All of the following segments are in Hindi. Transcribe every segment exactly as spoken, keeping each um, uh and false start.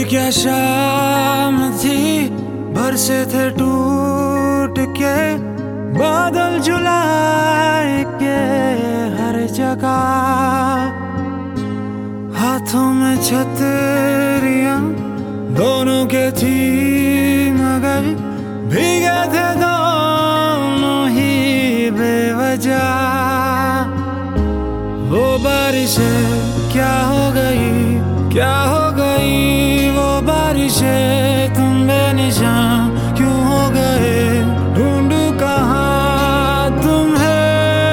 क्या शाम थी, बरसे थे टूट के बादल जुलाई के हर जगह। हाथों में छतरियां दोनों के थी मगर भीगे थे दोनों ही बेवजह। वो बारिशें क्या हो गई, क्या हो गई वो बारिशें, तुम बेनिशान क्यों हो गए, ढूंढूं कहाँ तुम्हें।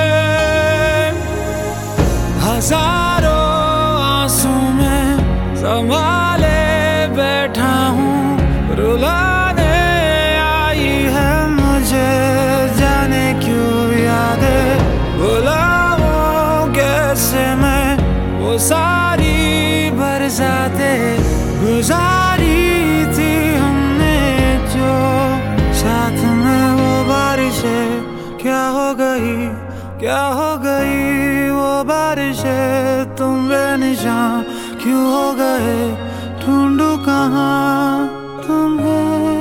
हजारों आंसू में संभाले बैठा हूँ, रुलाने आई है मुझे जाने क्यों यादें। बुलाऊं कैसे मैं वो सारी बरसातें गुजारी थी हमने जो साथ में। वो बारिशें क्या हो गई, क्या हो गई वो बारिशें, तुम बेनिशान क्यों हो गए, ढूंढूं कहाँ तुम्हें।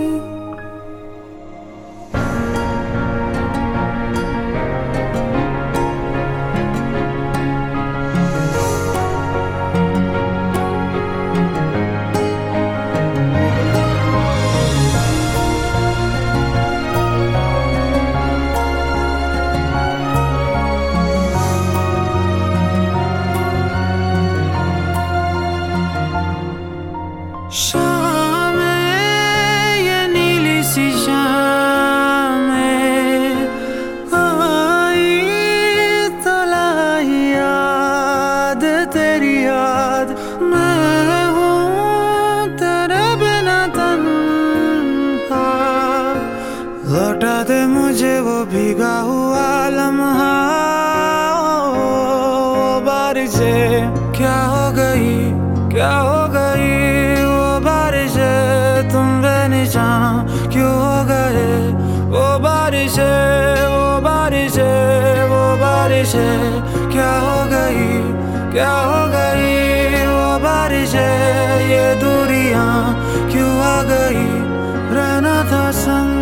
शाम ये नीली सी शाम आई तो लाई याद तेरी याद। मैं हूँ तेरे बिना तन्हा, लौटा दे मुझे वो भीगा हुआ लम्हा। ओ बारिशें क्या हो गई, क्या हो गई बारिशें, तुम बेनिशान क्यों हो गए। वो बारिशें, वो बारिशें, वो बारिशें क्या हो गई, क्या हो गई वो बारिशें। ये दूरियां क्यों आ गई, रहना था संग